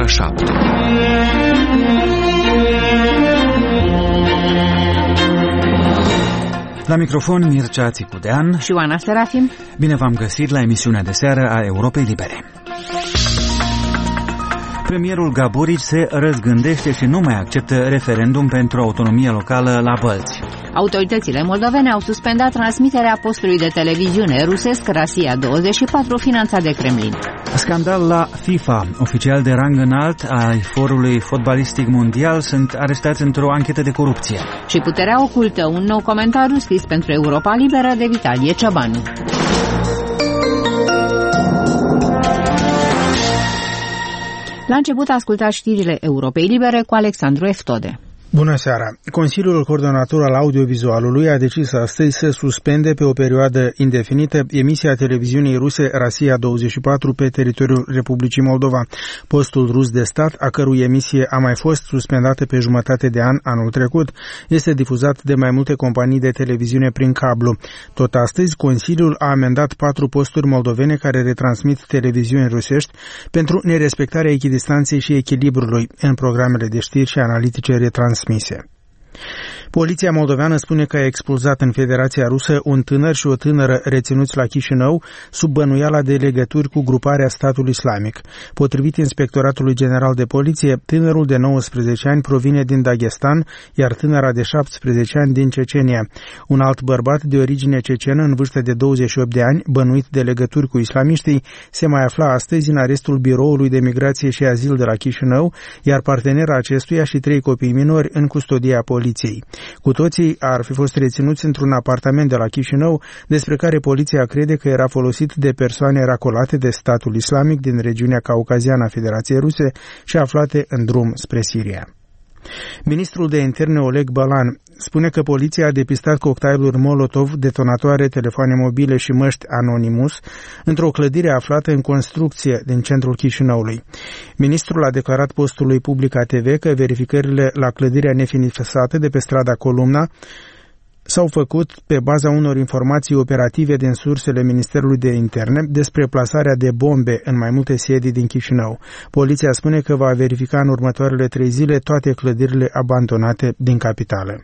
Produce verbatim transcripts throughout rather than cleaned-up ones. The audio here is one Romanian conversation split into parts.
ora șapte. La microfon Mircea Țicudean și Oana Serafim. Bine v-am găsit la emisiunea de seară a Europei Libere. Premierul Gaburici se răzgândește și nu mai acceptă referendum pentru autonomie locală la Bălți. Autoritățile moldovene au suspendat transmiterea postului de televiziune rusesc Rasia douăzeci și patru finanțat de Kremlin. Scandal la FIFA. Oficiali de rang înalt ai forului fotbalistic mondial sunt arestați într-o anchetă de corupție. Și puterea ocultă, un nou comentariu scris pentru Europa Liberă de Vitalie Ciobanu. La început ascultați știrile Europei Libere cu Alexandru Eftode. Bună seara! Consiliul Coordonator al Audiovizualului a decis astăzi să suspende pe o perioadă indefinită emisia televiziunii ruse Rasia douăzeci și patru pe teritoriul Republicii Moldova. Postul rus de stat, a cărui emisie a mai fost suspendată pe jumătate de an anul trecut, este difuzat de mai multe companii de televiziune prin cablu. Tot astăzi, Consiliul a amendat patru posturi moldovene care retransmit televiziuni rusești pentru nerespectarea echidistanței și echilibrului în programele de știri și analitice retransmise. Poliția moldoveană spune că a expulzat în Federația Rusă un tânăr și o tânără reținuți la Chișinău sub bănuiala de legături cu gruparea Statul Islamic. Potrivit Inspectoratului General de Poliție, tânărul de nouăsprezece ani provine din Dagestan, iar tânăra de șaptesprezece ani din Cecenia. Un alt bărbat de origine cecenă în vârstă de douăzeci și opt de ani, bănuit de legături cu islamiștii, se mai afla astăzi în arestul Biroului de Migrație și Azil de la Chișinău, iar partenera acestuia și trei copii minori în custodia poliției. Cu toții ar fi fost reținuți într-un apartament de la Chișinău, despre care poliția crede că era folosit de persoane racolate de statul islamic din regiunea caucaziană a Federației Ruse și aflate în drum spre Siria. Ministrul de Interne Oleg Balan spune că poliția a depistat cocktailuri Molotov, detonatoare, telefoane mobile și măști Anonymous într-o clădire aflată în construcție din centrul Chișinăului. Ministrul a declarat postului Publica T V că verificările la clădirea nefinisată de pe strada Columna s-au făcut pe baza unor informații operative din sursele Ministerului de Interne despre plasarea de bombe în mai multe sedii din Chișinău. Poliția spune că va verifica în următoarele trei zile toate clădirile abandonate din capitală.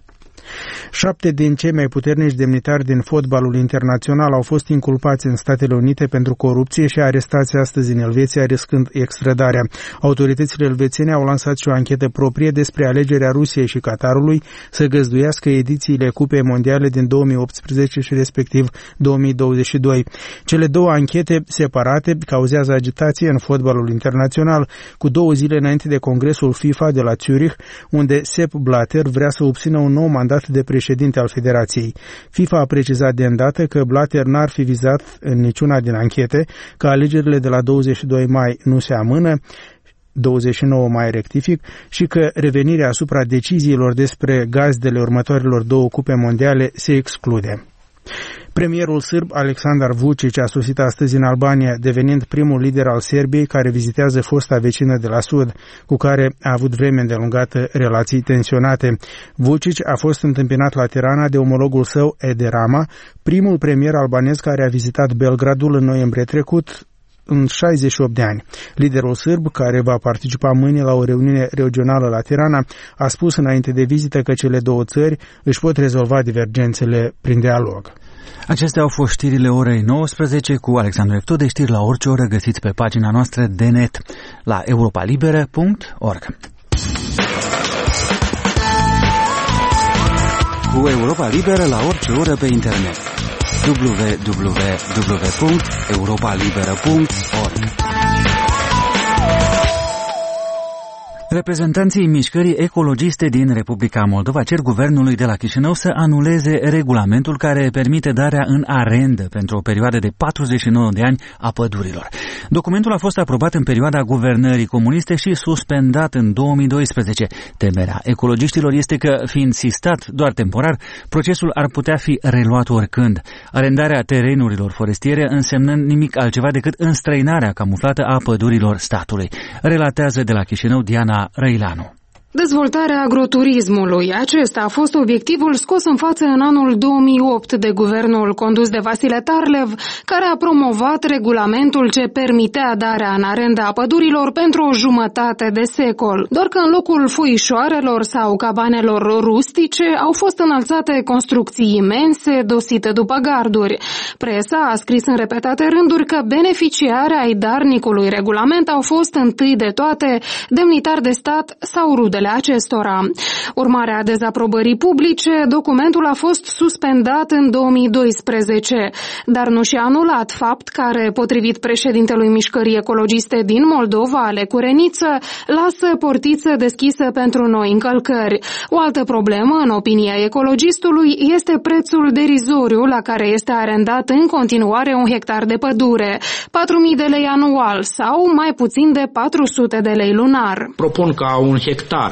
Șapte din cei mai puternici demnitari din fotbalul internațional au fost inculpați în Statele Unite pentru corupție și arestați astăzi în Elveția, riscând extradarea. Autoritățile elvețiene au lansat și o anchetă proprie despre alegerea Rusiei și Qatarului să găzduiască edițiile Cupei Mondiale din două mii optsprezece și respectiv două mii douăzeci și doi. Cele două anchete separate cauzează agitație în fotbalul internațional cu două zile înainte de Congresul FIFA de la Zurich, unde Sepp Blatter vrea să obțină un nou mandat de președinte al Federației. FIFA a precizat de îndată că Blatter n-ar fi vizat în niciuna din anchete, că alegerile de la douăzeci și doi mai nu se amână, douăzeci și nouă mai rectific, și că revenirea asupra deciziilor despre gazdele următoarelor două cupe mondiale se exclude. Premierul sârb Aleksandar Vučić a sosit astăzi în Albania, devenind primul lider al Serbiei care vizitează fosta vecină de la sud, cu care a avut vreme îndelungată relații tensionate. Vučić a fost întâmpinat la Tirana de omologul său Edi Rama, primul premier albanez care a vizitat Belgradul în noiembrie trecut, în șaizeci și opt de ani. Liderul sârb, care va participa mâine la o reuniune regională la Tirana, a spus înainte de vizită că cele două țări își pot rezolva divergențele prin dialog. Acestea au fost știrile orei nouăsprezece cu Alexandru Eftode, știri la orice oră găsiți pe pagina noastră de net la europa liberă punct org. Cu Europa Liberă la orice oră pe internet. w w w punct europa liberă punct org. Reprezentanții mișcării ecologiste din Republica Moldova cer guvernului de la Chișinău să anuleze regulamentul care permite darea în arendă pentru o perioadă de patruzeci și nouă de ani a pădurilor. Documentul a fost aprobat în perioada guvernării comuniste și suspendat în două mii doisprezece. Temerea ecologiștilor este că, fiind sistat doar temporar, procesul ar putea fi reluat oricând. Arendarea terenurilor forestiere însemnând nimic altceva decât înstrăinarea camuflată a pădurilor statului. Relatează de la Chișinău Diana Răilanu. Dezvoltarea agroturismului. Acesta a fost obiectivul scos în față în anul două mii opt de guvernul condus de Vasile Tarlev, care a promovat regulamentul ce permitea darea în arendă a pădurilor pentru o jumătate de secol. Doar că în locul foișoarelor sau cabanelor rustice au fost înălțate construcții imense, dosite după garduri. Presa a scris în repetate rânduri că beneficiari ai darnicului regulament au fost întâi de toate demnitari de stat sau rude acestora. Urmare a dezaprobării publice, documentul a fost suspendat în două mii doisprezece, dar nu și anulat, fapt care, potrivit președintelui Mișcării Ecologiste din Moldova, Ale Cureniță, lasă portiță deschisă pentru noi încălcări. O altă problemă, în opinia ecologistului, este prețul derizoriu la care este arendat în continuare un hectar de pădure, patru mii de lei anual sau mai puțin de patru sute de lei lunar. Propun ca un hectar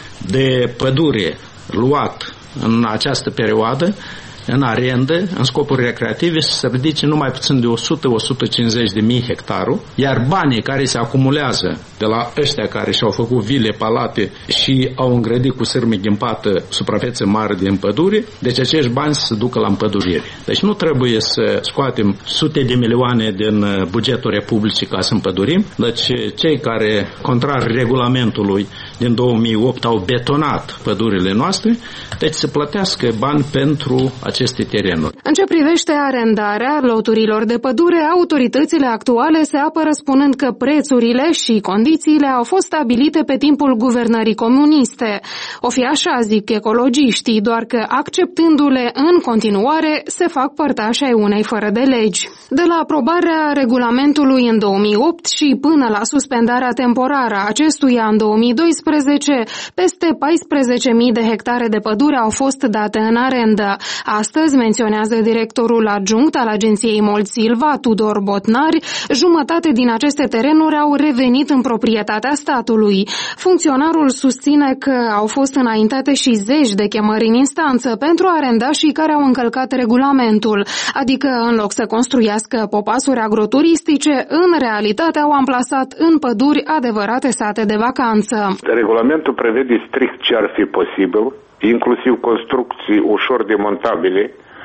de pădure luat în această perioadă în arendă, în scopuri recreative, să se ridice numai puțin de o sută - o sută cincizeci de mii hectarul, iar banii care se acumulează de la ăștia care și-au făcut vile, palate și au îngrădit cu sârmă ghimpată suprafețe mari din pădure, deci acești bani să se ducă la împădurire. Deci nu trebuie să scoatem sute de milioane din bugetul Republicii ca să împădurim, deci cei care, contrar regulamentului din două mii opt, au betonat pădurile noastre, deci să plătească bani pentru aceste terenuri. În ce privește arendarea loturilor de pădure, autoritățile actuale se apără spunând că prețurile și condițiile au fost stabilite pe timpul guvernării comuniste. O fi așa, zic ecologiștii, doar că acceptându-le în continuare se fac părtași ai unei fără de legi. De la aprobarea regulamentului în două mii opt și până la suspendarea temporară a acestuia în două mii doisprezece, peste paisprezece mii de hectare de pădure au fost date în arendă. Astăzi, menționează directorul adjunct al agenției Mold-Silva, Tudor Botnari, jumătate din aceste terenuri au revenit în proprietatea statului. Funcționarul susține că au fost înaintate și zeci de chemări în instanță pentru arendașii care au încălcat regulamentul, adică în loc să construiască popasuri agroturistice, în realitate au amplasat în păduri adevărate sate de vacanță. Regulamentul prevede strict ce ar fi posibil, inclusiv construcții ușor demontabile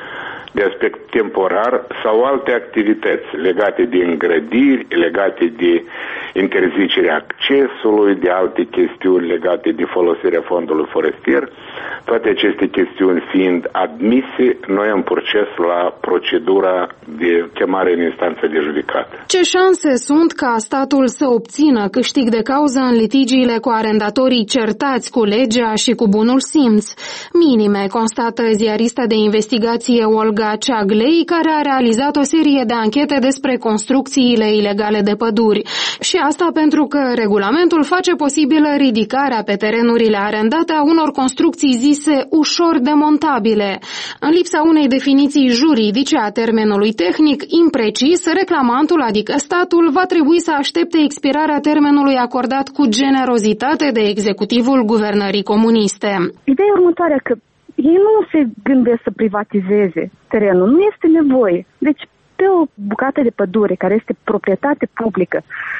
de aspect temporar sau alte activități legate de îngrădiri, legate de interzicerea accesului, de alte chestiuni legate de folosirea fondului forestier. Toate aceste chestiuni fiind admise, noi am proces la procedura de chemare în instanță de judecată. Ce șanse sunt ca statul să obțină câștig de cauză în litigiile cu arendatorii certați cu legea și cu bunul simț? Minime, constată ziarista de investigație Olga Ceaglei, care a realizat o serie de anchete despre construcțiile ilegale de păduri. Și asta pentru că regulamentul face posibilă ridicarea pe terenurile arendate a unor construcții zise ușor demontabile. În lipsa unei definiții juridice a termenului tehnic imprecis, reclamantul, adică statul, va trebui să aștepte expirarea termenului acordat cu generozitate de executivul guvernării comuniste. Ideea următoare că ei nu se gândesc să privatizeze terenul, nu este nevoie. Deci, pe o bucată de pădure care este proprietate publică,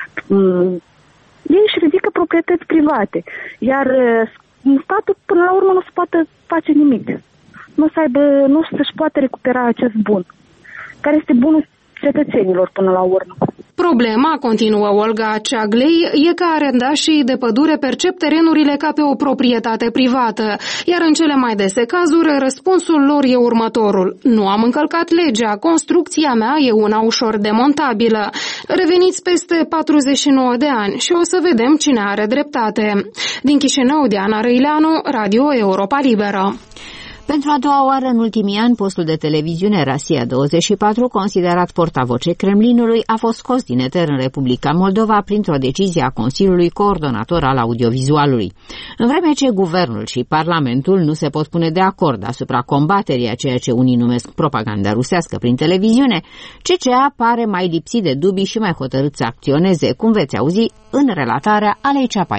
ei își ridică proprietăți private, iar statul până la urmă nu se poate face nimic. Nu să aibă, nu să-și poate recupera acest bun, care este bunul cetățenilor până la urmă. Problema, continuă Olga Ceaglei, e că arendașii de pădure percep terenurile ca pe o proprietate privată, iar în cele mai dese cazuri răspunsul lor e următorul: nu am încălcat legea, construcția mea e una ușor demontabilă. Reveniți peste patruzeci și nouă de ani și o să vedem cine are dreptate. Din Chișinău, Diana Răileanu, Radio Europa Liberă. Pentru a doua oară în ultimii ani, postul de televiziune Rasia douăzeci și patru, considerat portavoce Kremlinului, a fost scos din eter în Republica Moldova printr-o decizie a Consiliului Coordonator al Audiovizualului. În vreme ce guvernul și Parlamentul nu se pot pune de acord asupra combaterii a ceea ce unii numesc propaganda rusească prin televiziune, C C A pare mai lipsit de dubii și mai hotărât să acționeze, cum veți auzi în relatarea Alei Ceapai.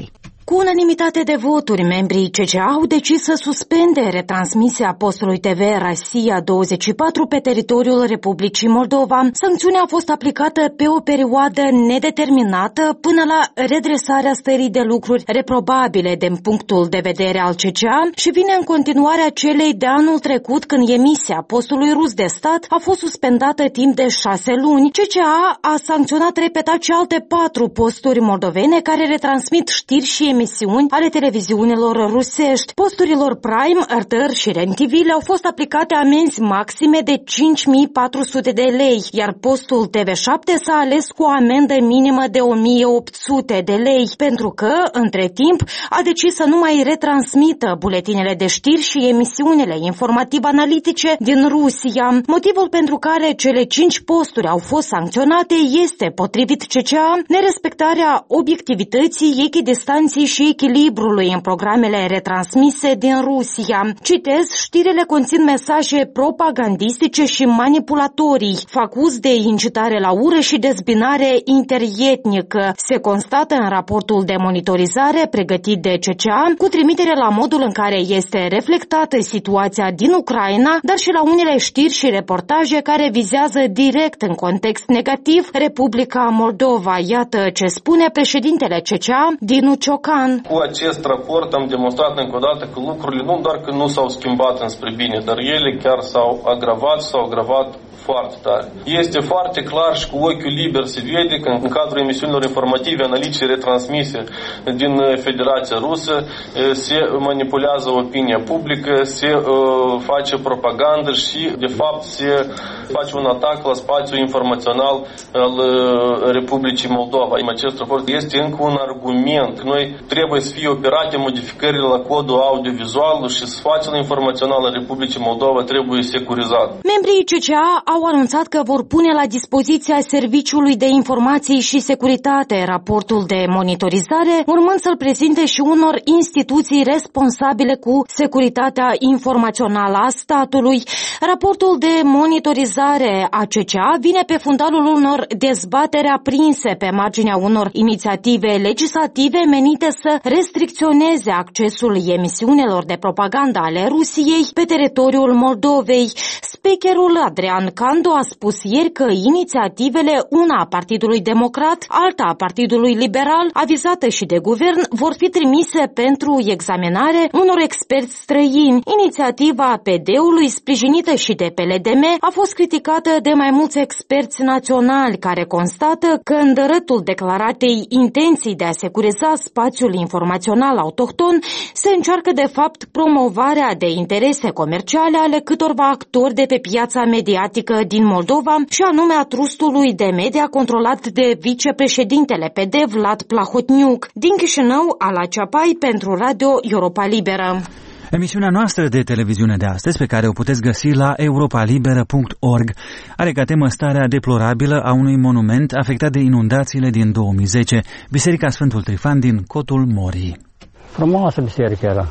Cu unanimitate de voturi, membrii C C A au decis să suspende retransmisia postului T V Rosia douăzeci și patru pe teritoriul Republicii Moldova. Sancțiunea a fost aplicată pe o perioadă nedeterminată până la redresarea stării de lucruri reprobabile din punctul de vedere al C C A și vine în continuarea celei de anul trecut, când emisia postului rus de stat a fost suspendată timp de șase luni. C C A a sancționat repetat și alte patru posturi moldovene care retransmit știri și emisiuni ale televiziunilor rusești. Posturilor Prime, R T R și R E N T V le-au fost aplicate amenzi maxime de cinci mii patru sute de lei, iar postul T V șapte s-a ales cu o amendă minimă de o mie opt sute de lei, pentru că, între timp, a decis să nu mai retransmită buletinele de știri și emisiunile informativ-analitice din Rusia. Motivul pentru care cele cinci posturi au fost sancționate este, potrivit C C A, nerespectarea obiectivității, echidistanței și echilibrului în programele retransmise din Rusia. Citez, știrile conțin mesaje propagandistice și manipulatorii, fac uz de incitare la ură și dezbinare interietnică. Se constată în raportul de monitorizare pregătit de C C A, cu trimitere la modul în care este reflectată situația din Ucraina, dar și la unele știri și reportaje care vizează direct în context negativ Republica Moldova. Iată ce spune președintele C C A, Dinu Ciocan. Cu acest raport am demonstrat încă o dată că lucrurile nu doar că nu s-au schimbat înspre bine, dar ele chiar s-au agravat, s-au agravat foarte tare. Este foarte clar și cu ochiul liber se vede că în cadrul emisiunilor informative, analitice retransmise din Federația Rusă se manipulează opinia publică, se uh, face propagandă și de fapt se face un atac la spațiul informațional al uh, Republicii Moldova. Acest raport este încă un argument. Noi trebuie să fie operate modificările la codul audiovizual și spațiul informațional al Republicii Moldova trebuie securizat. Membrii C C A au anunțat că vor pune la dispoziția Serviciului de Informații și Securitate raportul de monitorizare, urmând să-l prezinte și unor instituții responsabile cu securitatea informațională a statului. Raportul de monitorizare a C C A vine pe fundalul unor dezbateri aprinse pe marginea unor inițiative legislative menite să restricționeze accesul emisiunilor de propagandă ale Rusiei pe teritoriul Moldovei. Speakerul Adrian Candu a spus ieri că inițiativele, una a Partidului Democrat, alta a Partidului Liberal, avizată și de guvern, vor fi trimise pentru examinare unor experți străini. Inițiativa P D-ului, sprijinită și de P L D M, a fost criticată de mai mulți experți naționali care constată că în dărătul declaratei intenții de a securiza spațiul informațional autohton se încearcă de fapt promovarea de interese comerciale ale câtorva actori de pe piața mediatică din Moldova, și anume a trustului de media controlat de vicepreședintele P D Vlad Plahotniuc. Din Chișinău, Ala Ceapai pentru Radio Europa Liberă. Emisiunea noastră de televiziune de astăzi, pe care o puteți găsi la europa liberă punct org, are ca temă starea deplorabilă a unui monument afectat de inundațiile din două mii zece, Biserica Sfântul Trifan din Cotul Morii. Frumoasă biserică era.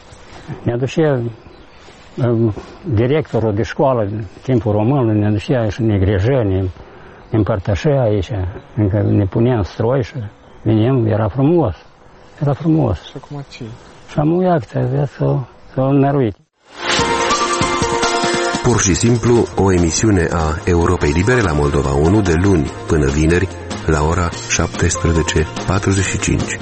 Ne aducea directorul de școală în timpul român, ne aducea și ne grijea, ne împărtășea aici, încă ne punea în stroi și venim, era frumos. Era frumos. Și acum ce? Și am uitat să o năruit. Pur și simplu, o emisiune a Europei Libere la Moldova unu de luni până vineri la ora șaptesprezece patruzeci și cinci.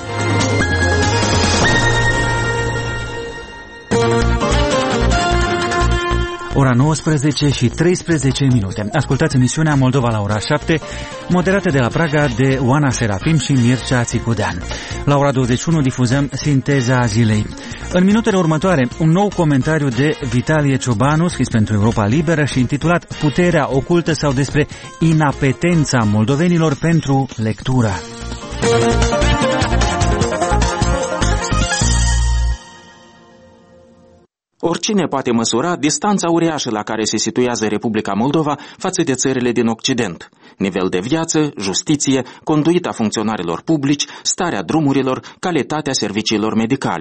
Ora nouăsprezece și treisprezece minute. Ascultați emisiunea Moldova la ora șapte, moderată de la Praga de Oana Serafim și Mircea Țicudean. La ora douăzeci și unu difuzăm Sinteza zilei. În minutele următoare, un nou comentariu de Vitalie Ciobanu, scris pentru Europa Liberă și intitulat Puterea ocultă sau despre inapetența moldovenilor pentru lectură. Oricine poate măsura distanța uriașă la care se situează Republica Moldova față de țările din Occident. Nivel de viață, justiție, conduita funcționarilor publici, starea drumurilor, calitatea serviciilor medicale.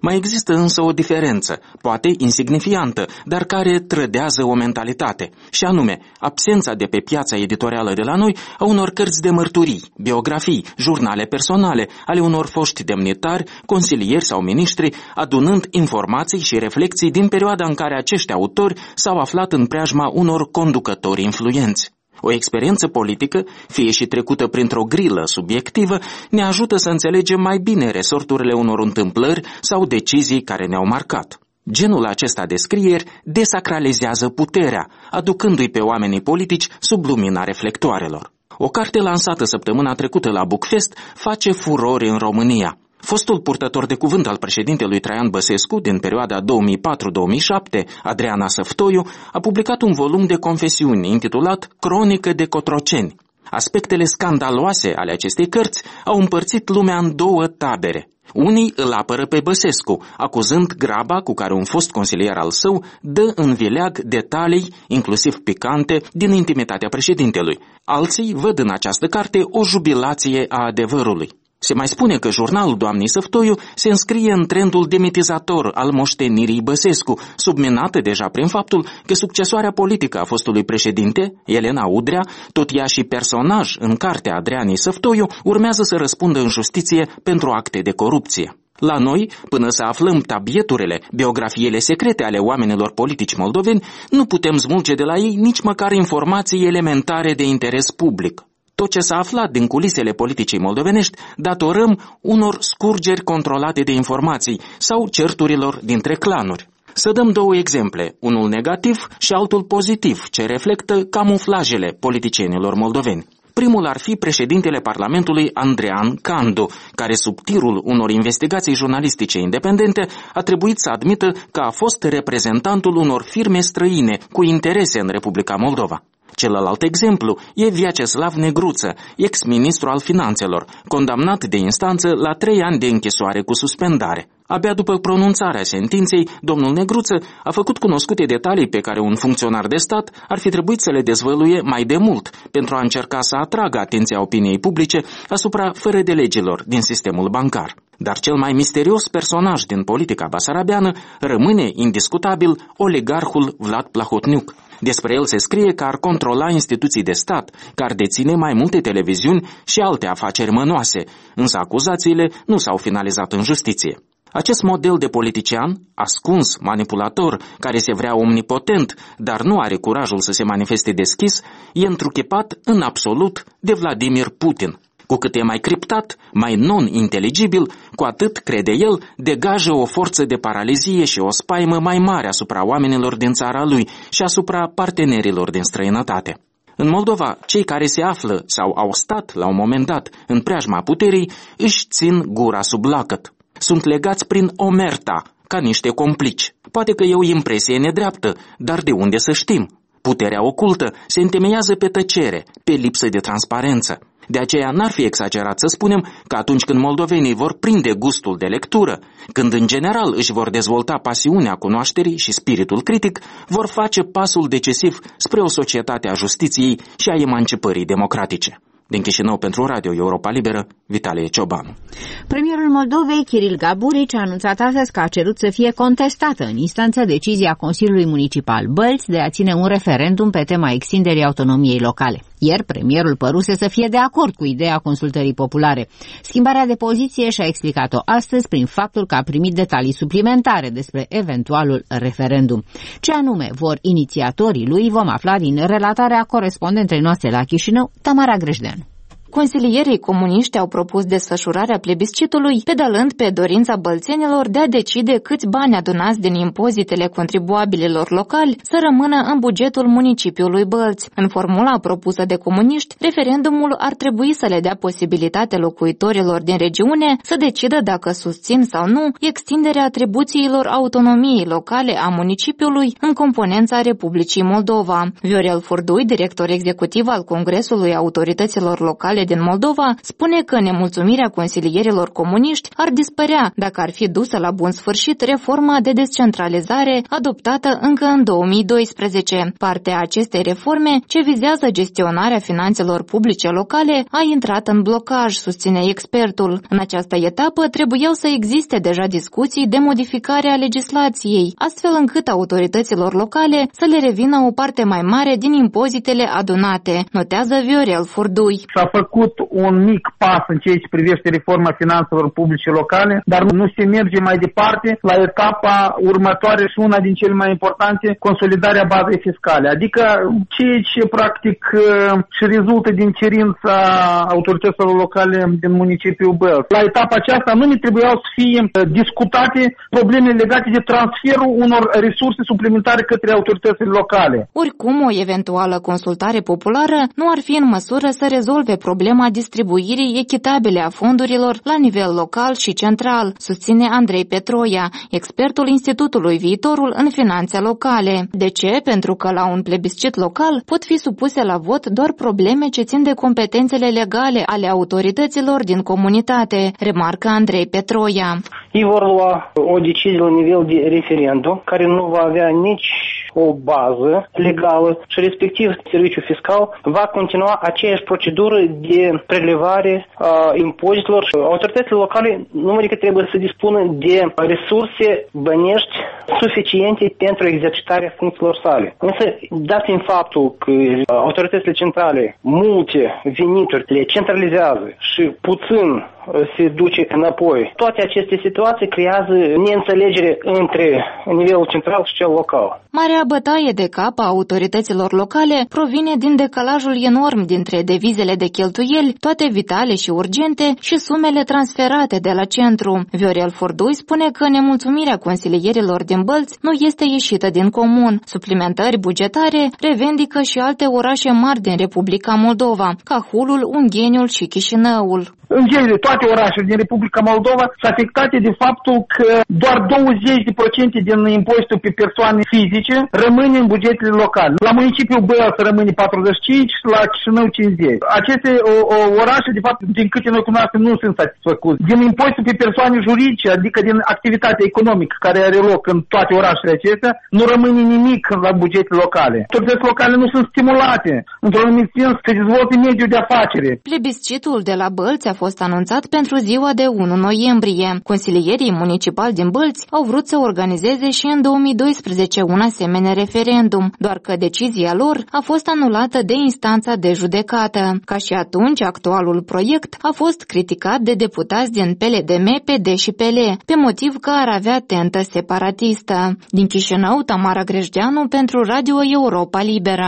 Mai există însă o diferență, poate insignifiantă, dar care trădează o mentalitate, și anume absența de pe piața editorială de la noi a unor cărți de mărturii, biografii, jurnale personale ale unor foști demnitari, consilieri sau miniștri, adunând informații și reflexii din perioada în care acești autori s-au aflat în preajma unor conducători influenți. O experiență politică, fie și trecută printr-o grilă subiectivă, ne ajută să înțelegem mai bine resorturile unor întâmplări sau decizii care ne-au marcat. Genul acesta de scrieri desacralizează puterea, aducându-i pe oamenii politici sub lumina reflectoarelor. O carte lansată săptămâna trecută la Bookfest face furore în România. Fostul purtător de cuvânt al președintelui Traian Băsescu din perioada două mii patru două mii șapte, Adriana Săftoiu, a publicat un volum de confesiuni intitulat Cronică de Cotroceni. Aspectele scandaloase ale acestei cărți au împărțit lumea în două tabere. Unii îl apără pe Băsescu, acuzând graba cu care un fost consilier al său dă în vileag detalii, inclusiv picante, din intimitatea președintelui. Alții văd în această carte o jubilație a adevărului. Se mai spune că jurnalul doamnei Săftoiu se înscrie în trendul demitizator al moștenirii Băsescu, subminată deja prin faptul că succesoarea politică a fostului președinte, Elena Udrea, tot ea și personaj în cartea Adrianei Săftoiu, urmează să răspundă în justiție pentru acte de corupție. La noi, până să aflăm tabieturile, biografiile secrete ale oamenilor politici moldoveni, nu putem smulge de la ei nici măcar informații elementare de interes public. Tot ce s-a aflat din culisele politicii moldovenești datorăm unor scurgeri controlate de informații sau certurilor dintre clanuri. Să dăm două exemple, unul negativ și altul pozitiv, ce reflectă camuflajele politicienilor moldoveni. Primul ar fi președintele Parlamentului Andrean Candu, care sub tirul unor investigații jurnalistice independente a trebuit să admită că a fost reprezentantul unor firme străine cu interese în Republica Moldova. Celălalt exemplu e Vyacheslav Negruță, ex-ministru al finanțelor, condamnat de instanță la trei ani de închisoare cu suspendare. Abia după pronunțarea sentinței, domnul Negruță a făcut cunoscute detalii pe care un funcționar de stat ar fi trebuit să le dezvăluie mai de mult, pentru a încerca să atragă atenția opiniei publice asupra fără de legilor din sistemul bancar. Dar cel mai misterios personaj din politica basarabeană rămâne indiscutabil oligarhul Vlad Plahotniuc. Despre el se scrie că ar controla instituții de stat, că ar deține mai multe televiziuni și alte afaceri mănoase, însă acuzațiile nu s-au finalizat în justiție. Acest model de politician, ascuns, manipulator, care se vrea omnipotent, dar nu are curajul să se manifeste deschis, e întruchipat în absolut de Vladimir Putin. Cu cât e mai criptat, mai non-inteligibil, cu atât, crede el, degajă o forță de paralizie și o spaimă mai mare asupra oamenilor din țara lui și asupra partenerilor din străinătate. În Moldova, cei care se află sau au stat la un moment dat în preajma puterii își țin gura sub lacăt. Sunt legați prin omerta, ca niște complici. Poate că e o impresie nedreaptă, dar de unde să știm? Puterea ocultă se întemeiază pe tăcere, pe lipsă de transparență. De aceea n-ar fi exagerat să spunem că atunci când moldovenii vor prinde gustul de lectură, când în general își vor dezvolta pasiunea cunoașterii și spiritul critic, vor face pasul decisiv spre o societate a justiției și a emancipării democratice. Din Chișinău pentru Radio Europa Liberă, Vitalie Ciobanu. Premierul Moldovei, Kiril Gaburici, a anunțat astăzi că a cerut să fie contestată în instanță decizia Consiliului Municipal Bălți de a ține un referendum pe tema extinderii autonomiei locale. Ieri, premierul păruse să fie de acord cu ideea consultării populare. Schimbarea de poziție și-a explicat-o astăzi prin faptul că a primit detalii suplimentare despre eventualul referendum. Ce anume vor inițiatorii lui vom afla din relatarea corespondentei noastre la Chișinău, Tamara Grejdeanu. Consilierii comuniști au propus desfășurarea plebiscitului, pedalând pe dorința bălțenilor de a decide câți bani adunați din impozitele contribuabililor locali să rămână în bugetul municipiului Bălți. În formula propusă de comuniști, referendumul ar trebui să le dea posibilitate locuitorilor din regiune să decidă dacă susțin sau nu extinderea atribuțiilor autonomiei locale a municipiului în componența Republicii Moldova. Viorel Furdui, director executiv al Congresului Autorităților Locale din Moldova spune că nemulțumirea consilierilor comuniști ar dispărea dacă ar fi dusă la bun sfârșit reforma de descentralizare adoptată încă în două mii doisprezece. Partea acestei reforme, ce vizează gestionarea finanțelor publice locale, a intrat în blocaj, susține expertul. În această etapă trebuiau să existe deja discuții de modificare a legislației, astfel încât autorităților locale să le revină o parte mai mare din impozitele adunate, notează Viorel Furdui. S-a făcut un mic pas în ceea ce privește reforma finanțelor publice locale, dar nu se merge mai departe la etapa următoare și una din cele mai importante, consolidarea bazei fiscale, adică ceea ce practic și rezultă din cerința autorităților locale din municipiul Bălți. La etapa aceasta nu ne trebuiau să fie discutate probleme legate de transferul unor resurse suplimentare către autoritățile locale. Oricum, o eventuală consultare populară nu ar fi în măsură să rezolve problema distribuirii echitabile a fondurilor la nivel local și central, susține Andrei Petroia, expertul Institutului Viitorul în finanțe locale. De ce? Pentru că la un plebiscit local pot fi supuse la vot doar probleme ce țin de competențele legale ale autorităților din comunitate, remarcă Andrei Petroia. Ei vor lua o decizie la nivel de referendum, care nu va avea nici o bază legală și respectiv serviciul fiscal va continua aceeași procedură de prelevare a impozitelor. Autoritățile locale numai că trebuie să dispună de resurse bănești suficiente pentru exercitarea funcțiilor sale. Însă, dat fiind faptul că autoritățile centrale multe venituri le centralizează și puțin se duce înapoi, toate aceste situații creează neînțelegere între nivelul central și cel local. Marea bătaie de cap a autorităților locale provine din decalajul enorm dintre devizele de cheltuieli, toate vitale și urgente, și sumele transferate de la centru. Viorel Furdui spune că nemulțumirea consilierilor din Bălți nu este ieșită din comun. Suplimentări bugetare revendică și alte orașe mari din Republica Moldova, ca Hulul, Ungheniul și Chișinăul. În genere, toate orașele din Republica Moldova sunt afectate de faptul că doar douăzeci la sută din impozitul pe persoane fizice rămâne în bugetele locale. La municipiul Bălți rămâne patruzeci și cinci, la Chișinău cincizeci. Aceste o, o, orașe, de fapt, din câte noi cunoaștem, nu sunt satisfăcute. Din impozitul pe persoane juridice, adică din activitatea economică care are loc în toate orașele acestea, nu rămâne nimic la bugetele locale. Autoritățile locale nu sunt stimulate, într-un anumit sens, să dezvolte mediul de afacere. Plebiscitul de la Bălți a fost anunțat pentru ziua de unu noiembrie. Consilierii municipali din Bălți au vrut să organizeze și în două mii doisprezece un asemenea referendum, doar că decizia lor a fost anulată de instanța de judecată. Ca și atunci, actualul proiect a fost criticat de deputați din P L D M, P D și P L, pe motiv că ar avea tentă separatistă. Din Chișinău, Tamara Grejdeanu pentru Radio Europa Liberă.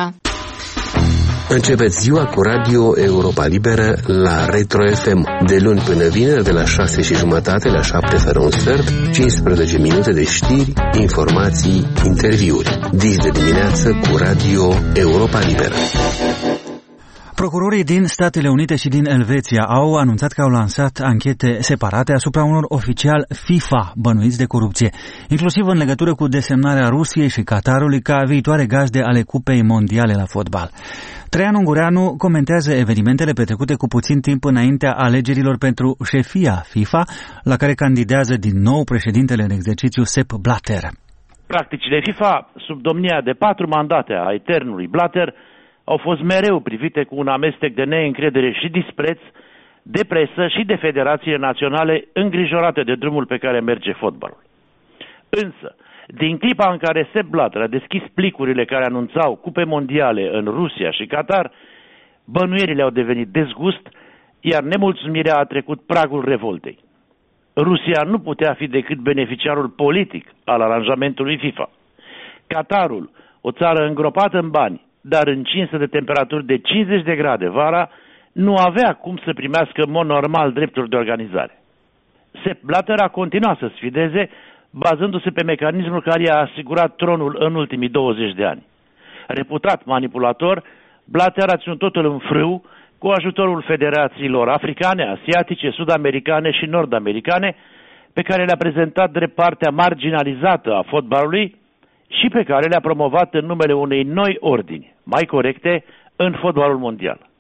Începeți ziua cu Radio Europa Liberă la Retro F M, de luni până vineri, de la șase și jumătate la șapte fără un sfert, cincisprezece minute de știri, informații, interviuri. Dis de dimineață cu Radio Europa Liberă. Procurorii din Statele Unite și din Elveția au anunțat că au lansat anchete separate asupra unor oficiali FIFA bănuiți de corupție, inclusiv în legătură cu desemnarea Rusiei și Qatarului ca viitoare gazde ale Cupei Mondiale la fotbal. Traian Ungureanu comentează evenimentele petrecute cu puțin timp înaintea alegerilor pentru șefia FIFA, la care candidează din nou președintele în exercițiu Sepp Blatter. Practicile FIFA, sub domnia de patru mandate a eternului Blatter, au fost mereu privite cu un amestec de neîncredere și dispreț de presă și de federațiile naționale îngrijorate de drumul pe care merge fotbalul. Însă, din clipa în care Sepp Blatter a deschis plicurile care anunțau cupe mondiale în Rusia și Qatar, bănuierile au devenit dezgust, iar nemulțumirea a trecut pragul revoltei. Rusia nu putea fi decât beneficiarul politic al aranjamentului FIFA. Qatarul, o țară îngropată în bani, dar încinsă de temperaturi de cincizeci de grade vara, nu avea cum să primească în mod normal drepturi de organizare. Sepp Blatter a continuat să sfideze, bazându-se pe mecanismul care i-a asigurat tronul în ultimii douăzeci de ani. Reputat manipulator, Blatter a ținut totul în frâu cu ajutorul federațiilor africane, asiatice, sud-americane și nord-americane, pe care le-a prezentat drept partea marginalizată a fotbalului și pe care le-a promovat în numele unei noi ordini, mai corecte, în fotbalul mondial.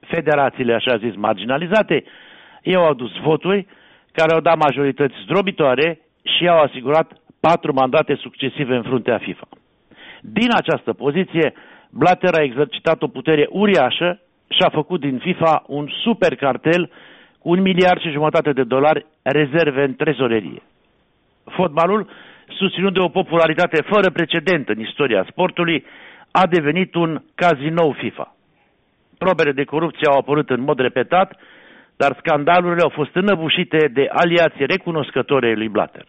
Federațiile, așa zis, marginalizate, ei au adus voturi care au dat majorități zdrobitoare și au asigurat patru mandate succesive în fruntea FIFA. Din această poziție, Blatter a exercitat o putere uriașă și a făcut din FIFA un super cartel cu un miliard și jumătate de dolari rezerve în trezorerie. Fotbalul, susținut de o popularitate fără precedent în istoria sportului, a devenit un cazinou FIFA. Probele de corupție au apărut în mod repetat, dar scandalurile au fost înăbușite de aliații recunoscători lui Blatter.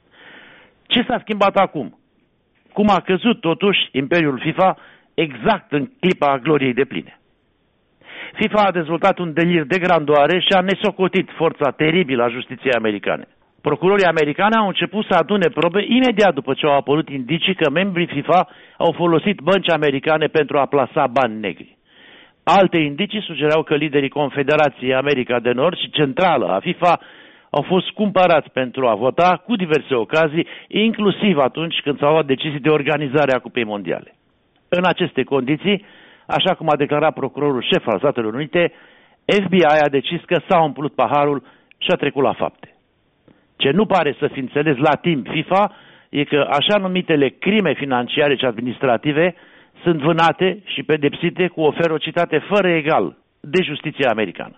Ce s-a schimbat acum? Cum a căzut totuși imperiul FIFA exact în clipa gloriei depline? FIFA a dezvoltat un delir de grandoare și a nesocotit forța teribilă a justiției americane. Procurorii americani au început să adune probe imediat după ce au apărut indicii că membrii FIFA au folosit bănci americane pentru a plasa bani negri. Alte indicii sugerau că liderii Confederației America de Nord și Centrală a FIFA au fost cumpărați pentru a vota cu diverse ocazii, inclusiv atunci când s-au luat decizii de organizare a Cupei Mondiale. În aceste condiții, așa cum a declarat procurorul șef al Statelor Unite, F B I a decis că s-a umplut paharul și a trecut la fapte. Ce nu pare să fi înțeles la timp FIFA e că așa numitele crime financiare și administrative sunt vânate și pedepsite cu o ferocitate fără egal de justiția americană.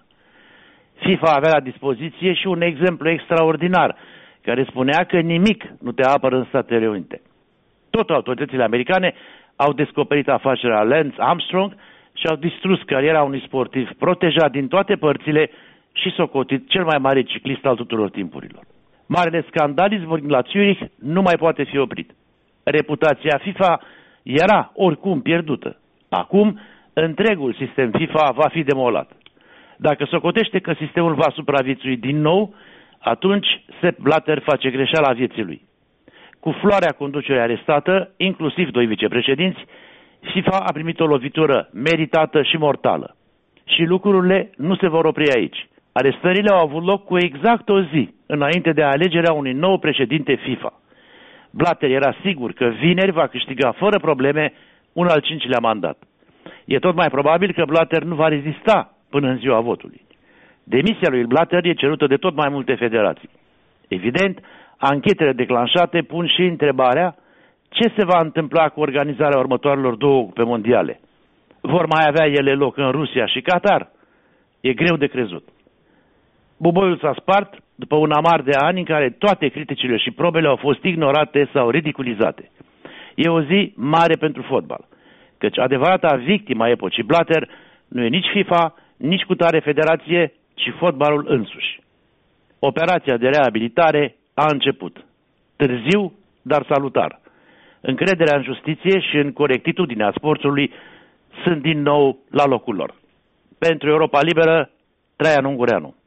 FIFA avea la dispoziție și un exemplu extraordinar care spunea că nimic nu te apără în Statele Unite. Tot autoritățile americane au descoperit afacerea Lance Armstrong și au distrus cariera unui sportiv protejat din toate părțile și socotit cel mai mare ciclist al tuturor timpurilor. Marele scandal izvorând la Zurich nu mai poate fi oprit. Reputația FIFA era oricum pierdută. Acum, întregul sistem FIFA va fi demolat. Dacă socotește că sistemul va supraviețui din nou, atunci Sepp Blatter face greșeala vieții lui. Cu floarea conducerii arestată, inclusiv doi vicepreședinți, FIFA a primit o lovitură meritată și mortală. Și lucrurile nu se vor opri aici. Arestările au avut loc cu exact o zi înainte de alegerea unui nou președinte FIFA. Blatter era sigur că vineri va câștiga fără probleme un al cincilea mandat. E tot mai probabil că Blatter nu va rezista până în ziua votului. Demisia lui Blatter e cerută de tot mai multe federații. Evident, anchetele declanșate pun și întrebarea ce se va întâmpla cu organizarea următoarelor două cupe mondiale. Vor mai avea ele loc în Rusia și Qatar? E greu de crezut. Buboiul s-a spart după un amar de ani în care toate criticile și probele au fost ignorate sau ridiculizate. E o zi mare pentru fotbal, căci adevărata victima epocii Blatter nu e nici FIFA, nici cutare federație, ci fotbalul însuși. Operația de reabilitare a început. Târziu, dar salutar. Încrederea în justiție și în corectitudinea sportului sunt din nou la locul lor. Pentru Europa Liberă, Traian Ungureanu.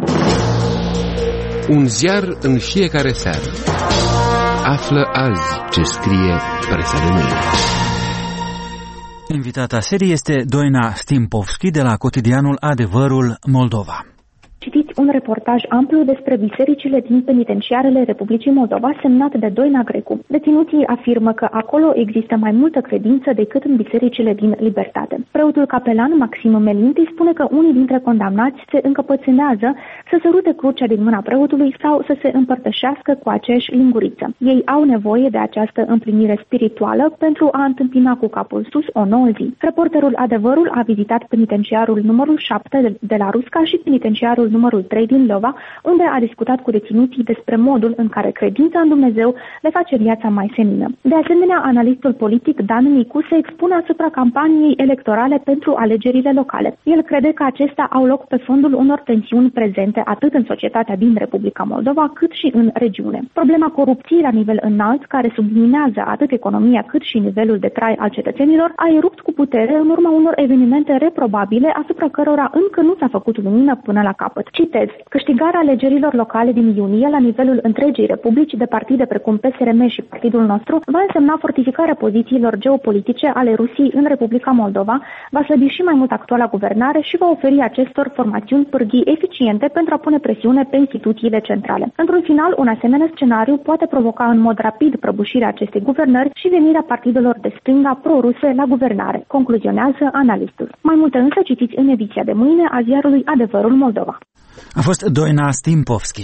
Un ziar în fiecare seară. Află azi ce scrie presa de mâine. Invitata serii este Doina Stimpovski de la cotidianul Adevărul Moldova. Citiți un reportaj amplu despre bisericile din penitenciarele Republicii Moldova semnat de Doina Grecu. Deținuții afirmă că acolo există mai multă credință decât în bisericile din Libertate. Preotul capelan Maxim Melinti spune că unii dintre condamnați se încăpățânează să sărute crucea din mâna preotului sau să se împărtășească cu aceeași linguriță. Ei au nevoie de această împlinire spirituală pentru a întâmpina cu capul sus o nouă zi. Reporterul Adevărul a vizitat penitenciarul numărul șapte de la Rusca și penitenciarul numărul trei din Lova, unde a discutat cu deținuții despre modul în care credința în Dumnezeu le face viața mai senină. De asemenea, analistul politic Dan Nicu se expune asupra campaniei electorale pentru alegerile locale. El crede că acestea au loc pe fondul unor tensiuni prezente atât în societatea din Republica Moldova, cât și în regiune. Problema corupției la nivel înalt, care subminează atât economia cât și nivelul de trai al cetățenilor, a erupt cu putere în urma unor evenimente reprobabile asupra cărora încă nu s-a făcut lumină până la capăt. Citez. Citez. Câștigarea alegerilor locale din iunie la nivelul întregii republici de partide precum P S R M și partidul nostru va însemna fortificarea pozițiilor geopolitice ale Rusiei în Republica Moldova, va slăbi și mai mult actuala guvernare și va oferi acestor formațiuni pârghii eficiente pentru a pune presiune pe instituțiile centrale. Într-un final, un asemenea scenariu poate provoca în mod rapid prăbușirea acestei guvernări și venirea partidelor de stânga pro-ruse la guvernare, concluzionează analistul. Mai multe însă citiți în ediția de mâine a ziarului Adevărul Moldova. A fost Doina Stimpovski.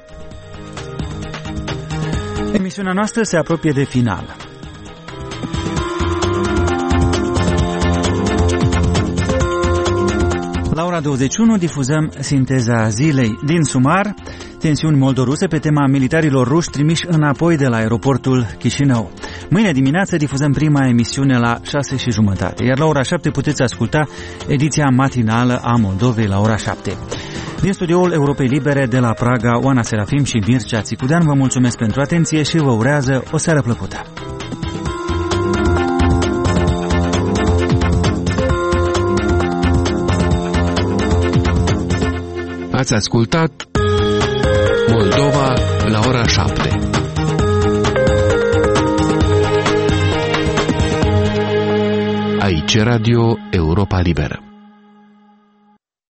Emisiunea noastră se apropie de final. La ora douăzeci și unu difuzăm sinteza zilei. Din Sumar, tensiuni moldoruse pe tema militarilor ruși trimiși înapoi de la aeroportul Chișinău. Mâine dimineață difuzăm prima emisiune la șase și jumătate, iar la ora șapte puteți asculta ediția matinală a Moldovei la ora șapte. Din studioul Europei Libere de la Praga, Oana Serafim și Mircea Țicudean vă mulțumesc pentru atenție și vă urează o seară plăcută. Ați ascultat Moldova la ora șapte. Aici Radio Europa Liberă.